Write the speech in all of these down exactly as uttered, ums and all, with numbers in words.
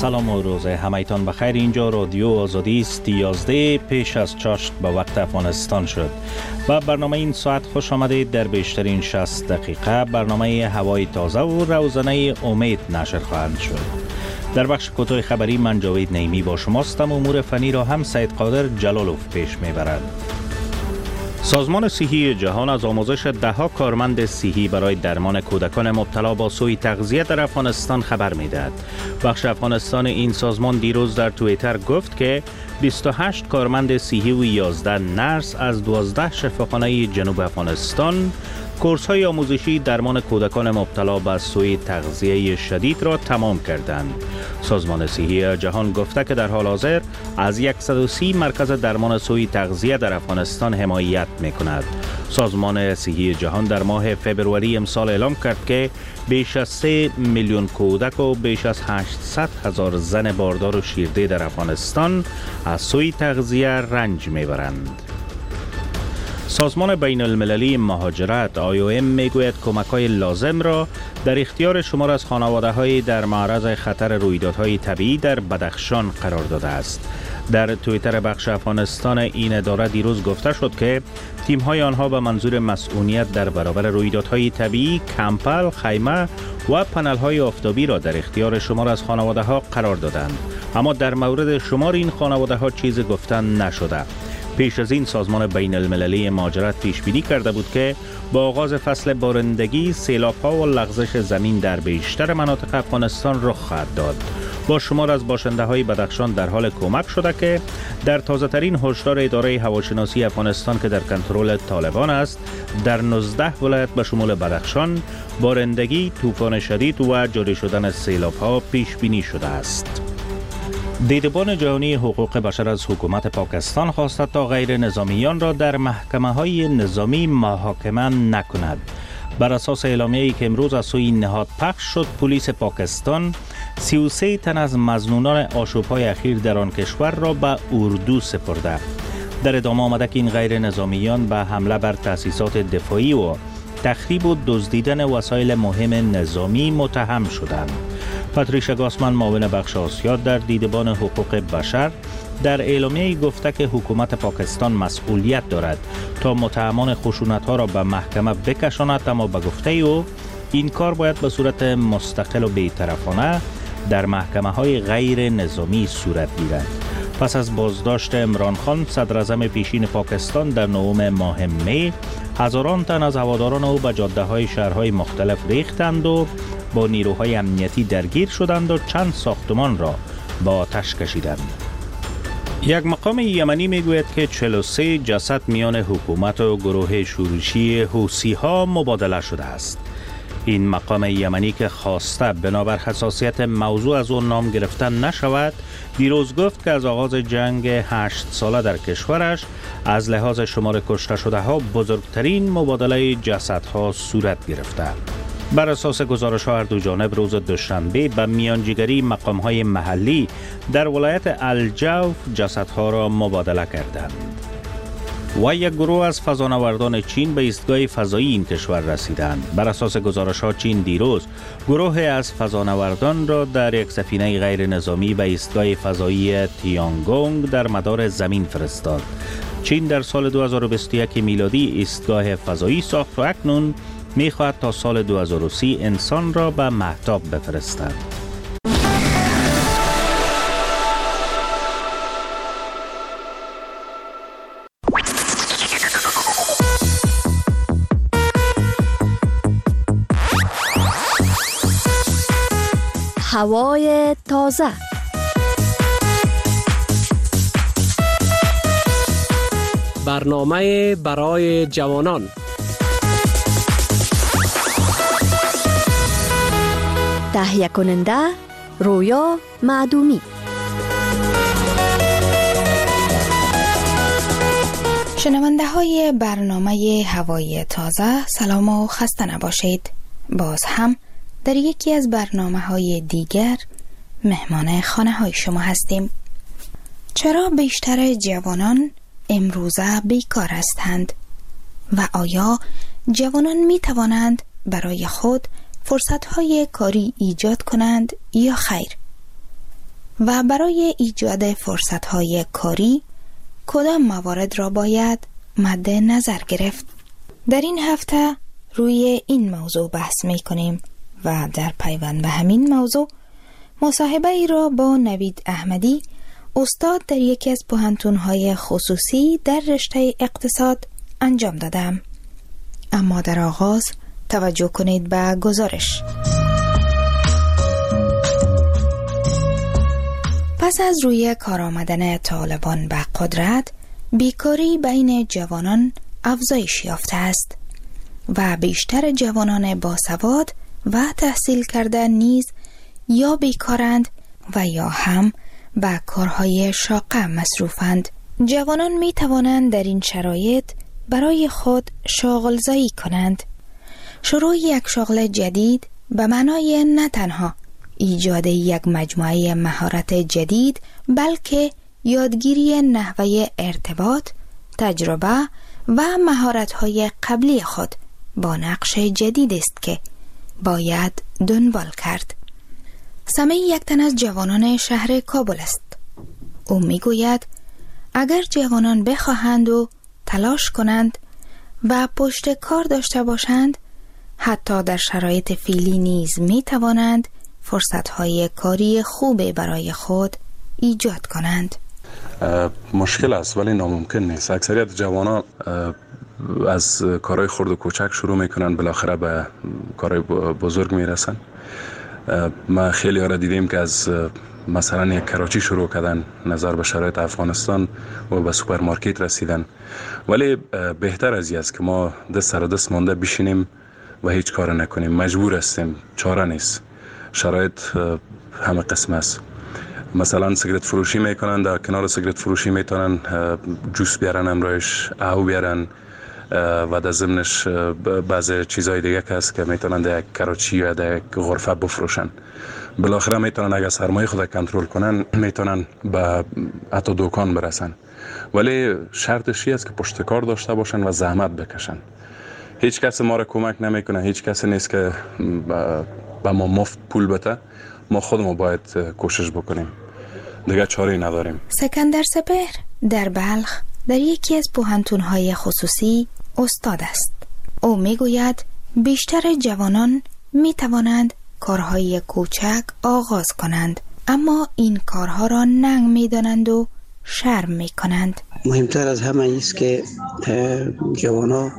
سلام و روز همایتان بخیر. اینجا رادیو آزادی است. یازده پیش از چاشت به وقت افغانستان شد و برنامه این ساعت خوش آمدید. در بیشترین شصت دقیقه برنامه هوای تازه و روزانه امید نشر خواهند شد. در بخش کوتاه خبری من جاوید نعیمی با شماستم. امور فنی را هم سید قادر جلالوف پیش میبرد. سازمان صحی جهان از آموزش ده ها کارمند صحی برای درمان کودکان مبتلا با سوء تغذیه در افغانستان خبر میدهد. بخش افغانستان این سازمان دیروز در توییتر گفت که بیست و هشت کارمند صحی و یازده نرس از دوازده شفاخانه جنوب افغانستان کورس های آموزشی درمان کودکان مبتلا به سوء تغذیه شدید را تمام کردند. سازمان صحی جهان گفته که در حال حاضر از صد و سی مرکز درمان سوء تغذیه در افغانستان حمایت می‌کند. سازمان صحی جهان در ماه فبروری امسال اعلام کرد که بیش از سه میلیون کودک و بیش از هشتصد هزار زن باردار و شیرده در افغانستان از سوء تغذیه رنج می‌برند. سازمان بین المللی مهاجرت آی او ام میگوید کمک‌های لازم را در اختیار شمار از خانواده‌های در معرض خطر رویدادهای طبیعی در بدخشان قرار داده است. در توییتر بخش افغانستان این اداره دیروز گفته شد که تیم‌های آنها به منظور مسئولیت در برابر رویدادهای طبیعی کمپل، خیمه و پنل‌های آفتابی را در اختیار شمار از خانواده‌ها قرار دادند، اما در مورد شمار این خانواده‌ها چیزی گفتن نشده. پیش از این سازمان بین المللی مهاجرت پیش بینی کرده بود که با آغاز فصل بارندگی سیلاب‌ها و لغزش زمین در بیشتر مناطق افغانستان رخ خواهد داد. با شمار از باشنده‌های بدخشان در حال کمک شده که در تازه‌ترین هشدار اداره هواشناسی افغانستان که در کنترل طالبان است، در نوزده ولایت به شمول بدخشان بارندگی، طوفان شدید و جاری شدن سیلاب‌ها پیش بینی شده است. دیدبان جهانی حقوق بشر از حکومت پاکستان خواسته تا غیر نظامیان را در محکمه های نظامی محاکمه نکند. بر اساس اعلامیه‌ای که امروز از سوی این نهاد پخش شد، پلیس پاکستان سی و سه تن از مظنونان آشوب‌های اخیر در آن کشور را به اردو سپرده. در ادامه آمده که این غیر نظامیان به حمله بر تأسیسات دفاعی و تخریب و دزدیدن وسایل مهم نظامی متهم شدند. پاتریشا گاسمن معاون بخش آسیا در دیدبان حقوق بشر در اعلامیه‌ای گفته که حکومت پاکستان مسئولیت دارد تا متهمان خشونت‌ها را به محکمه بکشاند، اما به گفته او این کار باید به صورت مستقل و بی‌طرفانه در محکمه‌های غیر نظامی صورت گیرد. پس از بازداشت عمران خان صدراعظم پیشین پاکستان در نهم ماه می، هزاران تن از هواداران او به جاده‌های شهرهای مختلف ریختند و با نیروهای امنیتی درگیر شدند و چند ساختمان را با آتش کشیدند. یک مقام یمنی میگوید که چهل و سه جسد میان حکومت و گروه شورشی حوثی‌ها مبادله شده است. این مقام یمنی که خواسته بنابر حساسیت موضوع از آن نام گرفتن نشود، دیروز گفت که از آغاز جنگ هشت ساله در کشورش از لحاظ شمار کشته شده ها بزرگترین مبادله جسدها صورت گرفته. بر اساس گزارش ها هر دو جانب روز دوشنبه به میانجیگری مقام های محلی در ولایت الجوف جسدها را مبادله کردند. و یک گروه از فضانوردان چین به ایستگاه فضایی این کشور رسیدند. بر اساس گزارش ها چین دیروز گروه از فضانوردان را در یک سفینه غیر نظامی به ایستگاه فضایی تیانگونگ در مدار زمین فرستاد. چین در سال دو هزار و بیست و یک میلادی ایستگاه فضایی ساخت و اکنون می‌خواهد تا سال دو هزار و سی انسان را به مهتاب بفرستد. هوای تازه. برنامه برای جوانان. تهیه کننده رویا معدومی. شنونده های برنامه هوای تازه، سلام و خسته نباشید. باز هم در یکی از برنامه های دیگر مهمان خانه های شما هستیم. چرا بیشتر جوانان امروزه بیکار هستند و آیا جوانان می توانند برای خود فرصت های کاری ایجاد کنند یا خیر؟ و برای ایجاد فرصت‌های کاری کدام موارد را باید مد نظر گرفت؟ در این هفته روی این موضوع بحث می کنیم و در پیوند به همین موضوع مصاحبه ای را با نوید احمدی، استاد در یکی از پوهنتون‌های خصوصی در رشته اقتصاد انجام دادم. اما در آغاز توجه کنید به گزارش. پس از روی کار آمدن طالبان به قدرت، بیکاری بین جوانان افزایش یافته است و بیشتر جوانان باسواد و تحصیل کرده نیز یا بیکارند و یا هم به کارهای شاقه مصروفند. جوانان می توانند در این شرایط برای خود شاغلزایی کنند. شروع یک شغل جدید به معنای نه تنها ایجاد یک مجموعه مهارت جدید، بلکه یادگیری نحوه ارتباط، تجربه و مهارت‌های قبلی خود با نقش جدید است که باید دنبال کرد. سمی یک تن از جوانان شهر کابل است. او میگوید اگر جوانان بخواهند و تلاش کنند و پشت کار داشته باشند، حتی در شرایط فعلی نیز می توانند فرصت‌های کاری خوب برای خود ایجاد کنند. مشکل است ولی ناممکن نیست. اکثریت جوانان از کارهای خرد و کوچک شروع میکنن، بالاخره به کارهای بزرگ میرسن. ما خیلی ها را دیدیم که از مثلا یک کراچی شروع کردن، نظر به شرایط افغانستان و به سوپرمارکت رسیدن. ولی بهتر از این است که ما دست سر دست مانده بشینیم و هیچ کار نکنیم. مجبور هستیم، چاره نیست. شرایط همه قسم است. مثلا سیگرت فروشی میکنن، در کنار سیگرت فروشی میتونن جوس بیارن، امرایش او بیارن و در ضمنش بعضی چیزهای دیگه که هست که میتونن در یک کراچی یا در یک غرفه بفروشن. بالاخره میتونن اگر سرمایه خود کنترل کنن میتونن به حتی دکان برسن. ولی شرطش است که پشت کار داشته باشن و زحمت بکشن. هیچ کس ما را کمک نمیکنه، هیچ کس نیست که به ما مفت پول بده. ما خودمون باید کوشش بکنیم، دیگه چاره‌ای نداریم. سکندر سپهر در بلخ در یکی از پوهنتون‌های خصوصی استاد است. او میگوید بیشتر جوانان میتوانند کارهای کوچک آغاز کنند، اما این کارها را ننگ میدانند و شرم میکنند. مهمتر از همه است که جوانا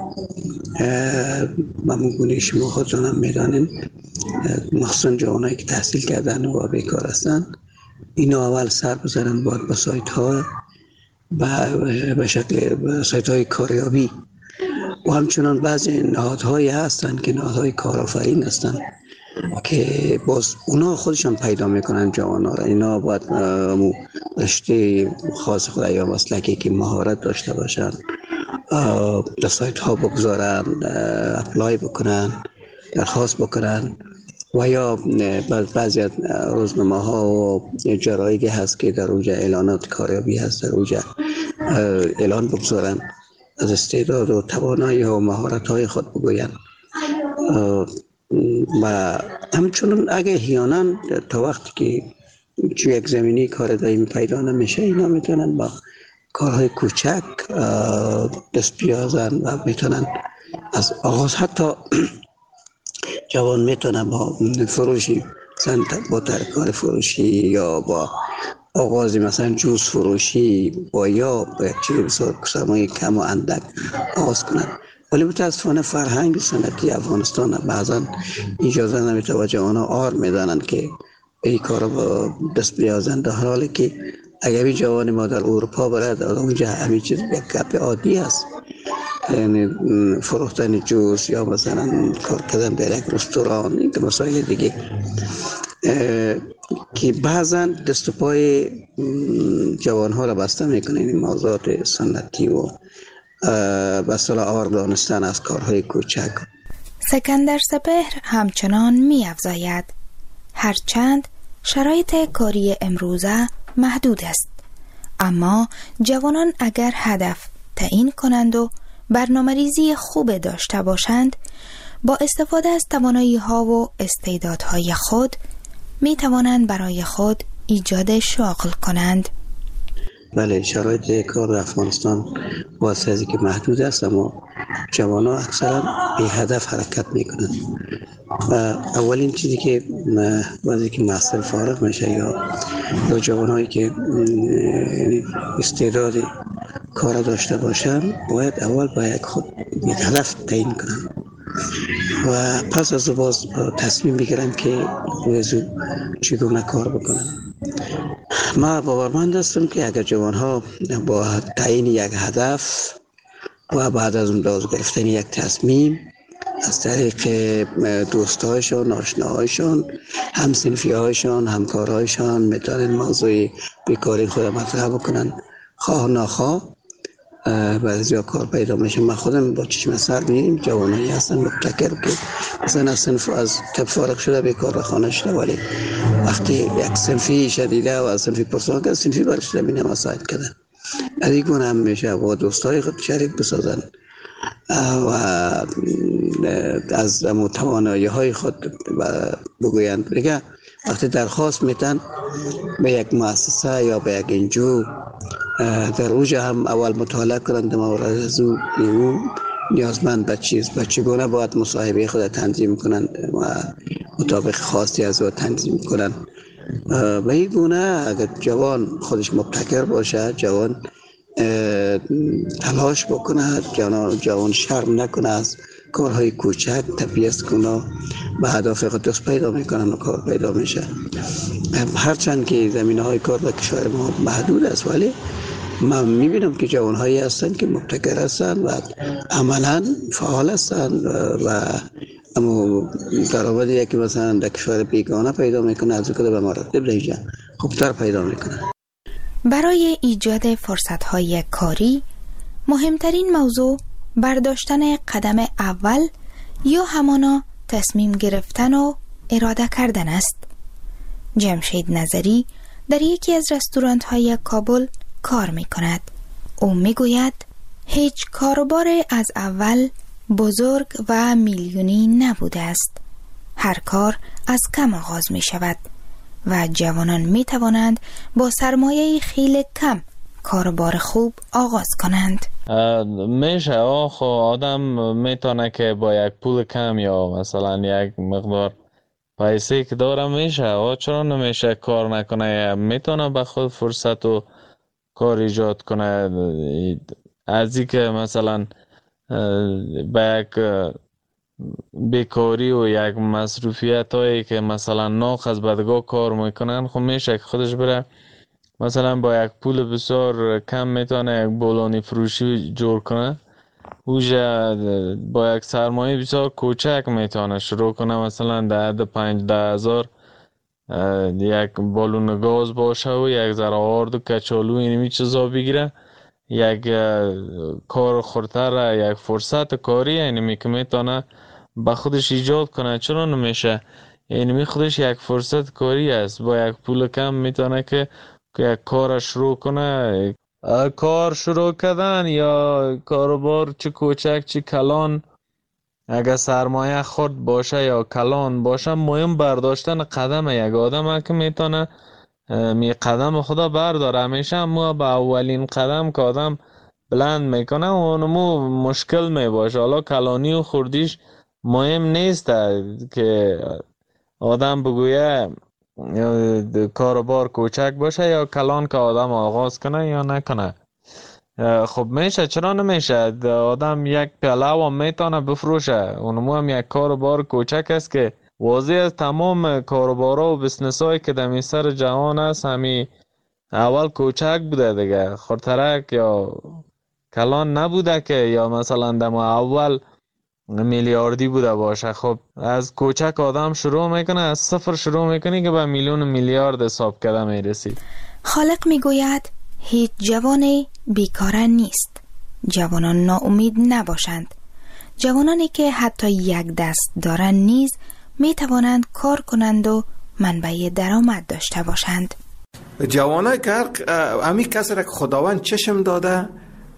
بمونگونه شما خودتون هم میدانین، مخصوصا جوانایی که تحصیل کردن و بیکار هستند، اینا اول سر بزنن باید با سایت ها به شکل سایت های کاریابی و همچنان بعضی نهادهایی هستن که نهادهای کارآفرین هستن که باز اونا خودشان پیدا میکنن جوانا را. اینا باید رشته خاص خود یا مسلکی که مهارت داشته باشن در سایت ها بگذارن، اپلای بکنن، درخواست بکنن و یا بعضی از روزنامه ها و جرایدی هست که در اونجا اعلانات کاریابی هست، در اونجا اعلان بگذارن، از استعداد و توانایی و مهارت های خود بگوین. و همچنان اگه احیانا تا وقتی که چون یک زمینی کار دائمی پیدا نمیشه، اینا میتونن با کارهای کوچک دست بیازن و میتونن از آغاز، حتی جوان میتونه با فروشی مثلا با ترکار فروشی یا با آغاز مثلا جوس فروشی با یا با یک چیز بسیار سرمایه کم و اندک آغاز کنن. ولی متاسفانه فرهنگ سنتی افغانستان بعضا اجازه نمیده و جوانا آر میدانند که این کار با دست بیازند، در حالی که اگر این جوان ما در اروپا برد اونجا همین چیز یک گپ عادی است، یعنی فروختن جوس یا مثلا کار کردن در یک رستوران، این مسائل دیگه که بعضا دست و پای جوان ها را بسته میکنه. این موضوعات سنتی و به اصطلاح آور دانستن از کارهای کوچک. سکندر سپهر همچنان می افزاید هرچند شرایط کاری امروزه محدود است، اما جوانان اگر هدف تعیین کنند و برنامه‌ریزی خوب داشته باشند، با استفاده از توانایی ها و استعدادهای خود می توانند برای خود ایجاد شغل کنند. بله، شرایط کار در افغانستان واسه ازی که محدود است، اما جوان ها اکثرا بی هدف حرکت میکنند و اولین چیزی که وقتی که محصل فارغ میشه یا یا جوان هایی که استعداد کار داشته باشن باید اول باید خود یک هدف تعیین کنند و پس از باز تصمیم بگیرن که ویزو چگونه کار بکنن. ما باورمند هستم که اگر جوان ها با تعیین یک هدف و بعد از اون باز گرفتن یک تصمیم از طریق دوستایشان، آشناهایشان، همسنفیهایشان، همکارهایشان میتونن موضوع بیکاری خود مطرح بکنن، خواه ناخواه بعضی کار پیدا میشه. من خودم با چشم سر می‌بینم جوانایی هستن مبتکر که مثلا از صنف از تب فارغ شده بیکار به خانه شده، ولی وقتی یک صنفی شدیده و از صنفی پرسان کرد صنفی برش نمینه مساعد کردن از این گونه هم میشه با دوستای خود شریک بسازن و از توانایی های خود بگویند. دیگه وقتی درخواست میتن به یک مؤسسه یا به یک انجو در اوجه هم اول مطالعه کنند مورد از او نیازمند به چیز و چگونه باید مصاحبه خود تنظیم کنند و مطابق خواستی از او تنظیم کنند. و این گونه اگر جوان خودش مبتکر باشه، جوان تلاش بکنه، جوان, جوان شرم نکنه از کارهای کوچک تبیست کنه، به هدف خود دست پیدا میکنن و کار پیدا میشه. هرچند که زمینه های کار در کشور ما محدود است، ولی من میبینم که جوان هایی هستن که مبتکر هستن و عملا فعال هستن و اما درآمدی یکی مثلا در کشور بیگانه پیدا میکنه از کده به مراتب دیگه خوبتر پیدا میکنه. برای ایجاد فرصت های کاری مهمترین موضوع برداشتن قدم اول یا همانا تصمیم گرفتن و اراده کردن است. جمشید نظری در یکی از رستوران های کابل کار می کند. او می گوید هیچ کاروبار از اول بزرگ و میلیونی نبوده است. هر کار از کم آغاز می شود و جوانان می توانند با سرمایه خیلی کم کاروبار خوب آغاز کنند. میشه آخو آدم میتونه که با یک پول کم یا مثلا یک مقدار پیسه که داره میشه آه چرا نمیشه کار نکنه، میتونه به خود فرصت و کار ایجاد کنه. از این که مثلا به یک بیکاری و یک مصروفیت هایی که مثلا ناخ از بدگاه کار میکنن، خب میشه که خودش بره مثلا با یک پول بسیار کم میتونه یک بولانی فروشی جور کنه. اوجه با یک سرمایه بسیار کوچک میتونه شروع کنه، مثلا ده ده پنج ده هزار یک بالون گاز باشه و یک ذره آرد و کچالو اینمی چیزا بگیره، یک کار خورتر، یک فرصت کاری اینمی که میتونه با خودش ایجاد کنه. چرا نمیشه؟ اینمی خودش یک فرصت کاری است، با یک پول کم میتونه که یک کار شروع کنه. کار شروع کردن یا کاروبار چه کوچک چه کلان، اگر سرمایه خرد باشه یا کلان باشه، مهم برداشتن قدم یک آدم که میتونه می قدم خدا برداره. همیشه ما با اولین قدم که آدم بلند میکنه اونمو مشکل میباشه. حالا کلانی و خردیش مهم نیست که آدم بگویه کاروبار کوچک باشه یا کلان که آدم آغاز کنه یا نکنه. خب میشه، چرا نمیشه؟ آدم یک پیاله و میتونه بفروشه، اونمو هم یک کاروبار کوچک است که واضح از تمام کاروبارا و بسنس هایی که دمی سر جهان است همی اول کوچک بوده دیگه، خورترک یا کلان نبوده که یا مثلا دم اول میلیاردی بوده باشه. خب از کوچک آدم شروع میکنه، از صفر شروع میکنه که به میلیون میلیارد حساب کرده میرسید. خالق میگوید هیچ جوانی بیکاره نیست. جوانان ناامید نباشند. جوانانی که حتی یک دست دارند نیز می توانند کار کنند و منبع درآمد داشته باشند. جوانای که همی کسی را که خداوند چشم داده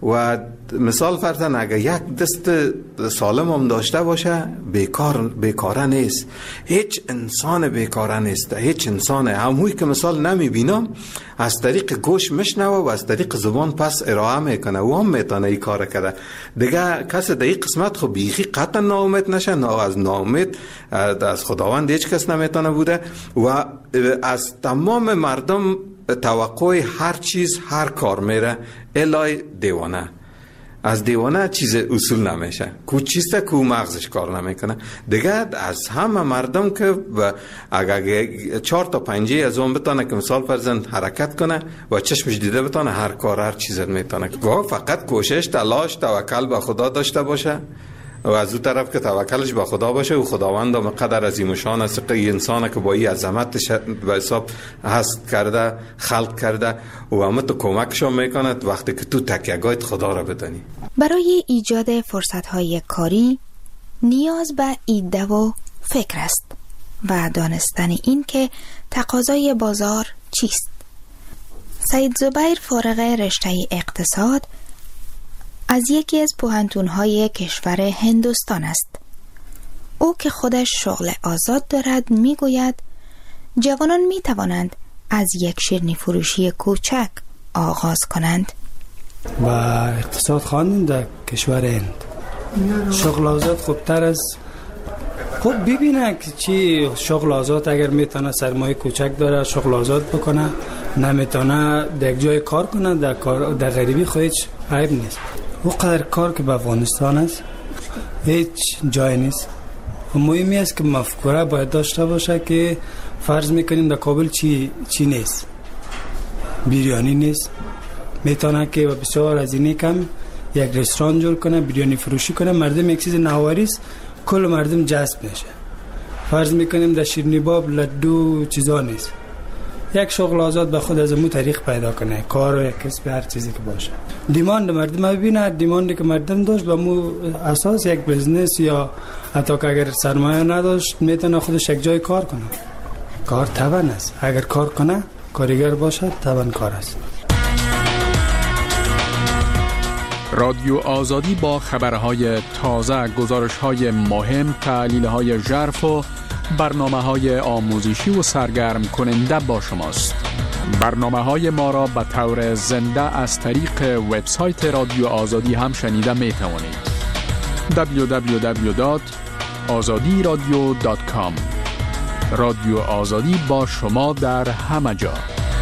و مثال فرضاً اگر یک دست سالم هم داشته باشه بیکار بیکاره نیست. هیچ انسان بیکاره نیست. هیچ انسان هموی که مثال نمیبینم از طریق گوش میشنوه و از طریق زبان پس ارائه میکنه و هم میتونه این کار کرده. دیگه کس در این قسمت خب بیخی قطعا ناامید نشه. نه از ناامید از خداوند هیچ کس نمیتونه بوده و از تمام مردم توقع هر چیز هر کار میره الای دیوانه. از دیوانه چیز اصول نمیشه. کو چیسته کو مغزش کار نمیکنه. دیگه از همه مردم که اگر چهار تا پنجه از اون بتانه که مثال فرزند حرکت کنه و چشمش دیده بتانه هر کار هر چیز میتونه. گاه فقط کوشش تلاش توکل به خدا داشته باشه و از اون طرف که توکلش به خدا باشه و خداوند هم قدر عظیم شان است که انسان که با این عظمتش به حساب هست کرده خلق کرده و همه تو کمکش هم میکنه وقتی که تو تکیه‌گاهت خدا را بدانی. برای ایجاد فرصت‌های کاری نیاز به ایده و فکر است و دانستن این که تقاضای بازار چیست. سید زبیر فارغ رشته اقتصاد از یکی از پوهنتون‌های کشور هندوستان است. او که خودش شغل آزاد دارد میگوید جوانان می توانند از یک شیرینی فروشی کوچک آغاز کنند. و اقتصاد خواندیم در کشور هند. شغل آزاد خوبتر از خب ببینه که چی شغل آزاد اگر میتونه سرمایه کوچک داره شغل آزاد بکنه، نمیتونه در جای کار کنه در کار در غریبی خودش عیب نیست. او قدر کار که به افغانستان است هیچ جای نیست. مهمی است که مفکوره باید داشته باشه که فرض میکنیم در کابل چی چی نیست، بیریانی نیست، میتونه که بسیار از اینی کم یک رستوران جور کنه، بیریانی فروشی کنه، مردم یک چیز نواری است کل مردم جذب میشه. فرض میکنیم در شیرینی باب لدو چیزا نیست. یک شغل آزاد به خود از مو طریق پیدا کنه، کار و یک کسب هر چیزی که باشه. دیماند مردم ببینه، دیماندی که مردم داشت به مو اساس یک بزنس یا حتی که اگر سرمایه نداشت میتونه خودش یک جای کار کنه. کار توان است. اگر کار کنه کارگر باشد توان کار است. رادیو آزادی با خبرهای تازه، گزارش‌های مهم، تحلیل‌های ژرف و برنامه‌های آموزشی و سرگرم کننده با شماست. برنامه‌های ما را به طور زنده از طریق وبسایت رادیو آزادی هم شنیده می‌توانید. دبلیو دبلیو دبلیو دات آزادی رادیو دات کام. رادیو آزادی با شما در همه جا.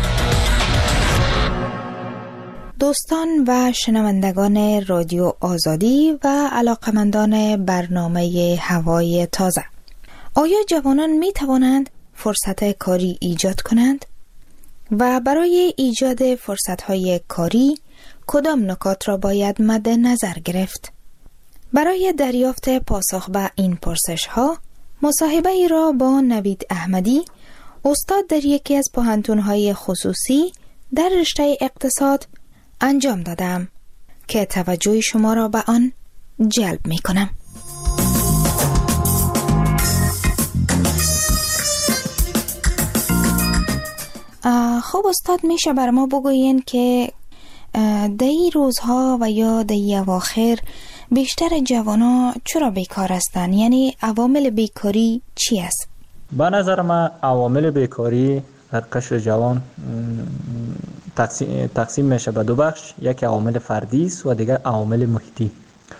دوستان و شنوندگان رادیو آزادی و علاقمندان برنامه هوای تازه، آیا جوانان می توانند فرصت کاری ایجاد کنند؟ و برای ایجاد فرصت‌های کاری کدام نکات را باید مد نظر گرفت؟ برای دریافت پاسخ به این پرسش‌ها مصاحبه ای را با نوید احمدی، استاد در یکی از پوهنتون‌های خصوصی در رشته اقتصاد انجام دادم که توجه شما را به آن جلب می کنم. خب استاد، میشه بر ما بگوین که در این روزها و یا در این اواخر بیشتر جوانا چرا بیکار هستند؟ یعنی عوامل بیکاری چی است؟ به نظر من عوامل بیکاری در قشر جوان تقسیم, تقسیم میشه به دو بخش. یک عوامل فردی است و دیگر عوامل محیطی.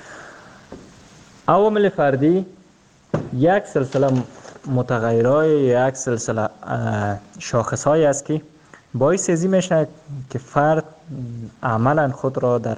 عوامل فردی یک سلسله متغیرهای، یک سلسله شاخصهایی است که باعث ازی میشه که فرد عملا خود را در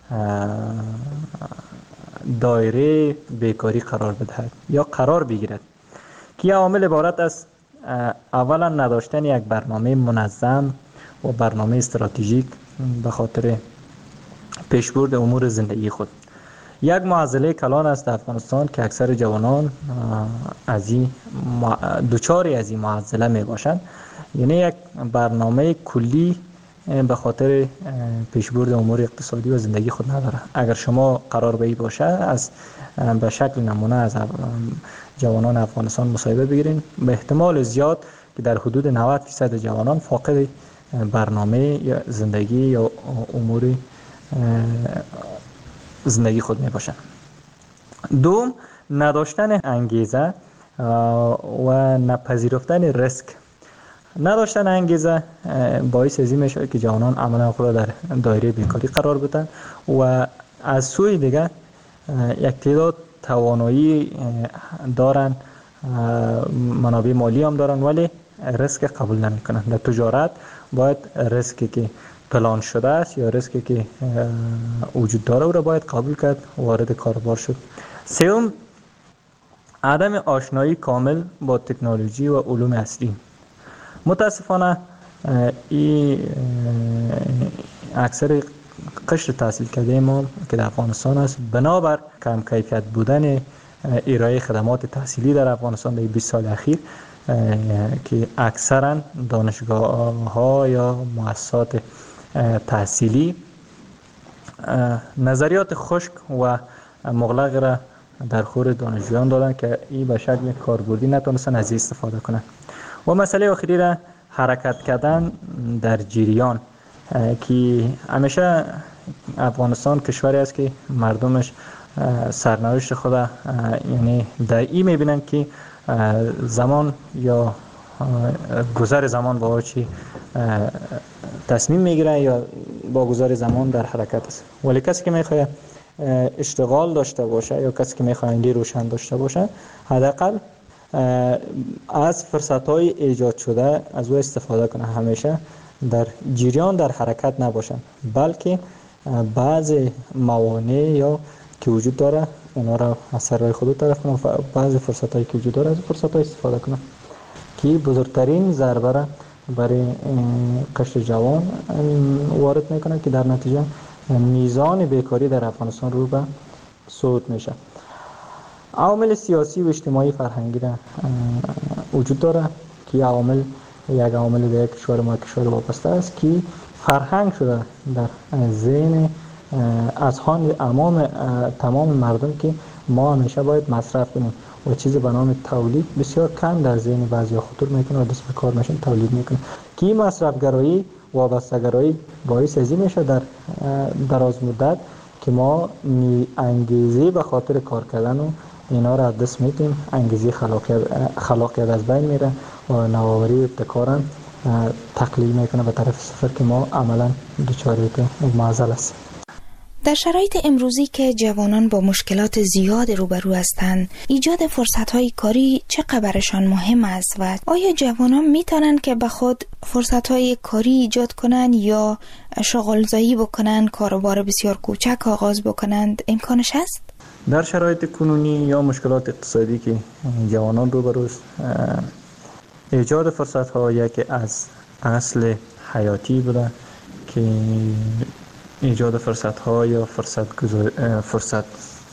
دایره بیکاری قرار بدهد یا قرار بگیرد، که عوامل عبارت است اولا نداشتن یک برنامه منظم و برنامه استراتژیک به خاطر پیشبرد امور زندگی خود. یک معضله کلان است در افغانستان که اکثر جوانان از این دوچاری از این معضله می باشند، یعنی یک برنامه کلی به خاطر پیشبرد امور اقتصادی و زندگی خود نداره. اگر شما قرار به این باشه، از به شکل نمونه از جوانان افغانستان مصاحبه بگیرین، به احتمال زیاد که در حدود نود درصد جوانان فاقد برنامه یا زندگی یا امور زندگی خود می باشند. دوم، نداشتن انگیزه و نپذیرفتن ریسک. نداشتن انگیزه باعث ازی میشه که جوانان عملا خود در دایره بیکاری قرار بدن و از سوی دیگه یک تعداد توانایی دارن، منابع مالی هم دارن ولی ریسک قبول نمیکنن. در تجارت باید ریسکی که پلان شده است یا ریسکی که وجود داره او را باید قبول کرد، وارد کاروبار شد. سوم، عدم آشنایی کامل با تکنولوژی و علوم عصری. متاسفانه این اکثر قشر تحصیل کرده ما که در افغانستان است بنابر کم کیفیت بودن ارائه خدمات تحصیلی در افغانستان در بیست سال اخیر که اکثرا دانشگاه ها یا مؤسسات تحصیلی نظریات خشک و مغلق را در خور دانشجویان دادن که این به شکل کاربردی نتونستن از این استفاده کنن. و مسئله آخری را حرکت کردن در جریان که همیشه افغانستان کشوری است که مردمش سرنوشت خود یعنی در این میبینن که زمان یا گذر زمان با چی تصمیم میگیره یا با گذر زمان در حرکت است. ولی کسی که میخواد اشتغال داشته باشه یا کسی که میخواد ایندی روشن داشته باشه حداقل از فرصت‌های ایجاد شده از او استفاده کنه، همیشه در جریان در حرکت نباشن بلکه بعض موانع یا که وجود داره اونا را از سرای خود طرف کنه، بعض فرصت‌هایی که وجود داره از فرصت‌ها استفاده کنه که بزرگترین ضربه را برای قشر جوان وارد میکنه که در نتیجه میزان بیکاری در افغانستان رو به صعود میشه. عوامل سیاسی و اجتماعی فرهنگی را وجود داره که عوامل یک عامل دیگه کشور ما کشور وابسته است که فرهنگ شده در ذهن اذهان امام تمام مردم که ما همیشه باید مصرف کنیم و چیزی به نام تولید بسیار کم در ذهن بعضیا خطور میکنه و دست به کار میشن تولید میکنه که مصرفگرایی وابستگرایی باعث ازی میشه در دراز مدت که ما انگیزه به خاطر کار کردن و اینا را دست میدیم، انگیزه خلاقیت خلاقیت از بین میره و نوآوری و ابتکار تقلیل میکنه به طرف صفر که ما عملا دچار معضل است. در شرایط امروزی که جوانان با مشکلات زیاد روبرو هستند، ایجاد فرصت‌های کاری چقدر برشان مهم است و آیا جوانان میتونن که به خود فرصت‌های کاری ایجاد کنند یا شغل‌زایی بکنند، کاروبار بسیار کوچک آغاز بکنند؟ امکانش هست؟ در شرایط کنونی یا مشکلات اقتصادی که جوانان روبرو است، ایجاد فرصت‌ها یکی از اصل حیاتی بوده که ایجاد فرصت‌ها یا فرصت گذار... فرصت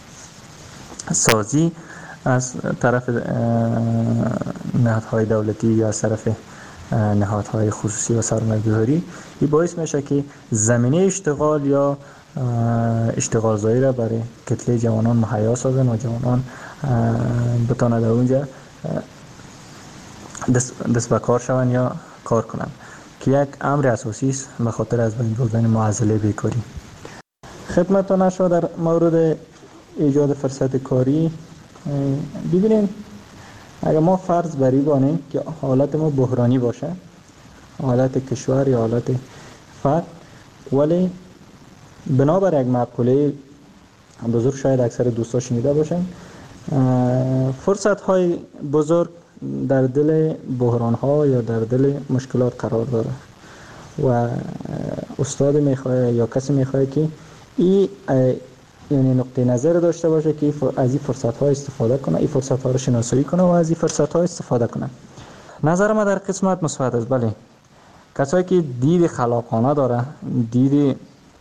سازی از طرف نهادهای دولتی یا از طرف نهادهای خصوصی و سرمایه‌گذاری این باعث میشه که زمینه اشتغال یا اشتغال زایی را برای کتله جوانان مهیا سازن و جوانان بتوانند در اونجا دست, دست به کار شوند یا کار کنند که یک امر اساسی است به خاطر از بین بردن معضله بیکاری. خدمتتان شما در مورد ایجاد فرصت کاری ببینید، اگر ما فرض بری بانیم که حالت ما بحرانی باشه، حالت کشور یا حالت فرد، ولی بنابر یک مقوله بزرگ شاید اکثر دوستا شنیده باشن، فرصت های بزرگ در دل بحران ها یا در دل مشکلات قرار داره و استاد میخواه یا کسی میخواه که این یعنی نقطه نظر داشته باشه که از این فرصت ها استفاده کنه، این فرصت ها رو شناسایی کنه و از این فرصت ها استفاده کنه. نظر ما در قسمت مثبت است. بله، کسایی که دید خلاقانه داره، دید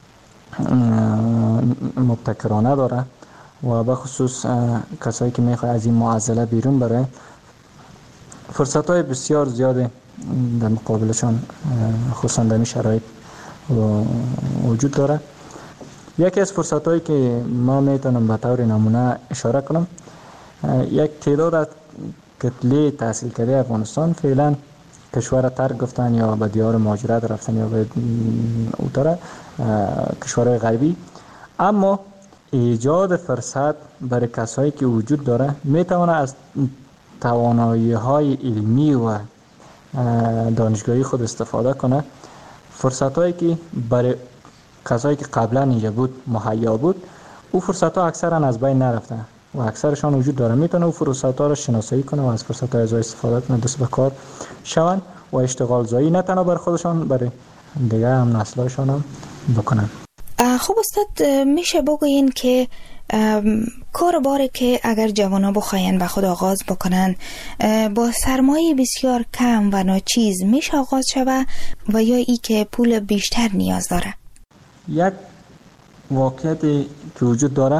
مبتکرانه داره و به خصوص کسایی که میخواه از این معضله بیرون بره، فرصت های بسیار زیاده در مقابلشان خصوصا در این شرایط وجود داره. یکی از فرصت هایی که ما میتونم به طور نمونه اشاره کنم، یک تعداد از کتله تحصیل کرده افغانستان فعلا کشور ترک گفتن یا به دیار مهاجرت رفتن یا به اوتره کشورهای غربی. اما ایجاد فرصت برای کسایی که وجود داره میتونه از توانایی های علمی و دانشگاهی خود استفاده کنه. فرصت هایی که برای کسایی که قبلا اینجا بود مهیا بود، او فرصت ها اکثرا از بین نرفته و اکثرشان وجود داره. میتونه او فرصت ها رو شناسایی کنه و از فرصت های ازای استفاده کنه، دست به کار شون و اشتغال زایی نه تنها بر خودشان، برای دیگه هم نسلاشان هم بکنن. خب استاد، میشه بگوین که کار باره که اگر جوانا بخواین به خود آغاز بکنن با سرمایه بسیار کم و ناچیز میشه آغاز شوه و یا ای که پول بیشتر نیاز داره؟ یک واقعیتی که وجود داره،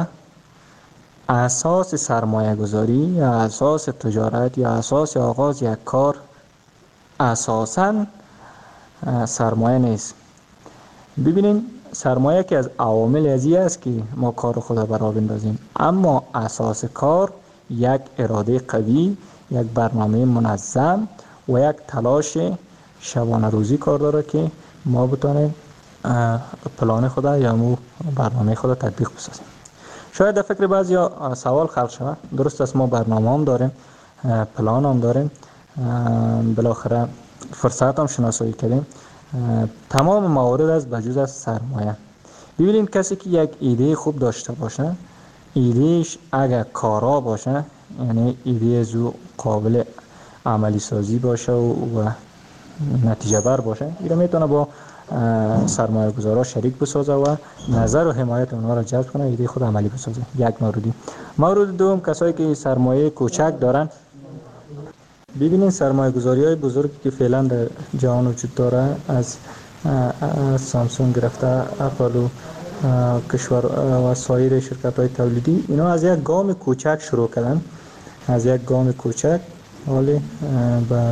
اساس سرمایه گذاری یا اساس تجارت یا اساس آغاز یک کار اساساً سرمایه نیست. ببینین سرمایه که از عوامل ازی است که ما کار خود را راه بندازیم، اما اساس کار یک اراده قوی، یک برنامه منظم و یک تلاش شبانه روزی کار داره که ما بتونیم پلان خود یا مو برنامه خود تطبیق بسازیم. شاید در فکر بعضیا سوال خلق شود، درست است ما برنامه هم داریم، پلان هم داریم، بالاخره فرصت هم شناسایی کردیم، تمام موارد از بجز از سرمایه. ببینید کسی که یک ایده خوب داشته باشه، ایدهش اگر کارا باشه، یعنی ایده زو قابل عملی سازی باشه و, و نتیجه بر باشه، ایده میتونه با سرمایه گذارا شریک بسازه و نظر و حمایت اونها را جلب کنه، ایده خود عملی بسازه. یک موردی. مورد دوم، کسایی که سرمایه کوچک دارن، ببینید سرمایه گذاری های بزرگی که فعلا در جهان وجود داره، از, از سامسونگ گرفته اپل و کشور و سایر شرکت های تولیدی، اینا از یک گام کوچک شروع کردن، از یک گام کوچک حالی به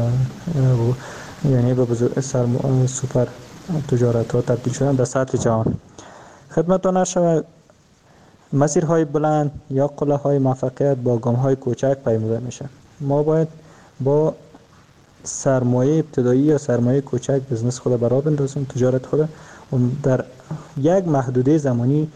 یعنی به بزرگ سوپر تجارت ها تبدیل شدن در سطح جهان. خدمتتان عرض شود مسیرهای بلند یا قله های موفقیت با گام های کوچک پیموده میشه. ما باید با سرمایه ابتدایی یا سرمایه کوچک بزنس خود برای بندازیم، تجارت خود، و در یک محدوده زمانی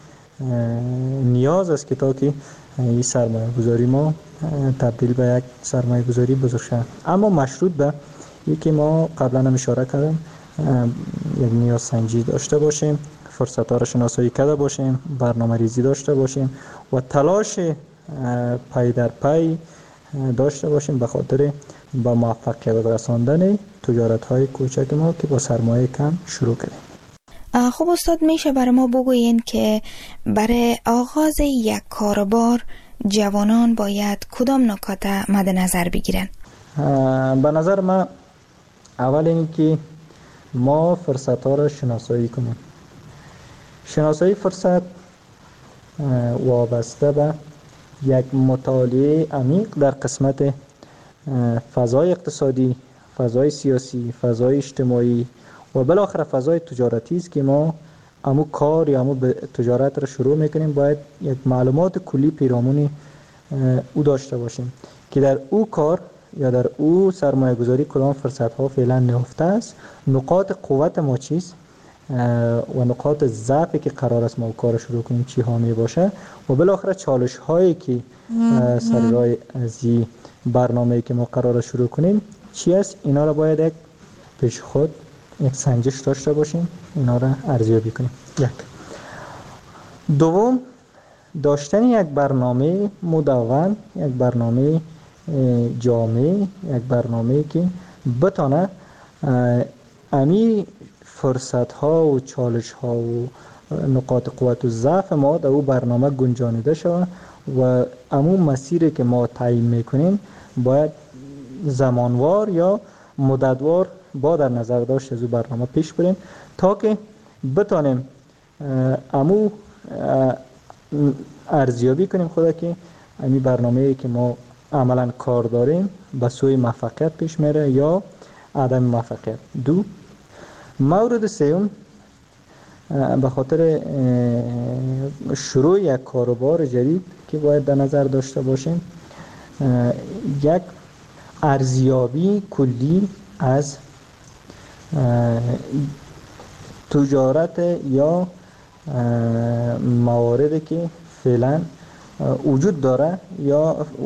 نیاز است که تا که این سرمایه گذاری ما تبدیل به یک سرمایه گذاری بزرگ شد. اما مشروط به یکی ما قبلا هم اشاره کردم، یک نیاز سنجی داشته باشیم، فرصت ها را شناسایی کرده باشیم، برنامه ریزی داشته باشیم و تلاش پای در پای داشته باشیم به خاطر با موفقیت رساندن تجارت های کوچک ما که با سرمایه کم شروع کردیم. خب استاد، میشه برای ما بگوین که برای آغاز یک کاروبار جوانان باید کدام نکات مد نظر بگیرن؟ به نظر من اول این که ما فرصت ها را شناسایی کنیم. شناسایی فرصت وابسته به یک مطالعه عمیق در قسمت فضای اقتصادی، فضای سیاسی، فضای اجتماعی و بالاخره فضای تجارتی است که ما امو کار یا امو تجارت را شروع میکنیم. باید یک معلومات کلی پیرامون او داشته باشیم که در او کار یا در او سرمایه گذاری کدام فرصت ها فعلا نهفته است، نقاط قوت ما چیست و نقاط ضعفی که قرار است ما کار شروع کنیم چی ها می باشه و بالاخره چالش هایی که سر راه از این برنامه‌ای که ما قرار شروع کنیم چی است. اینا را باید یک پیش خود یک سنجش داشته باشیم، اینا را ارزیابی کنیم. یک دوم، داشتن یک برنامه مدون، یک برنامه جامع، یک برنامه که بتانه امی فرصت ها و چالش ها و نقاط قوت و ضعف ما در او برنامه گنجانیده شود و امون مسیری که ما تعیین میکنیم باید زمانوار یا مدتوار با در نظر داشت از او برنامه پیش بریم تا که بتانیم امو ارزیابی کنیم خدا که امی برنامه‌ای که ما عملا کار داریم به سوی موفقیت پیش میره یا عدم موفقیت. دو، مورد سوم، به خاطر شروع یک کاروبار جدید که باید در نظر داشته باشیم یک ارزیابی کلی از تجارت یا مواردی که فعلا وجود داره یا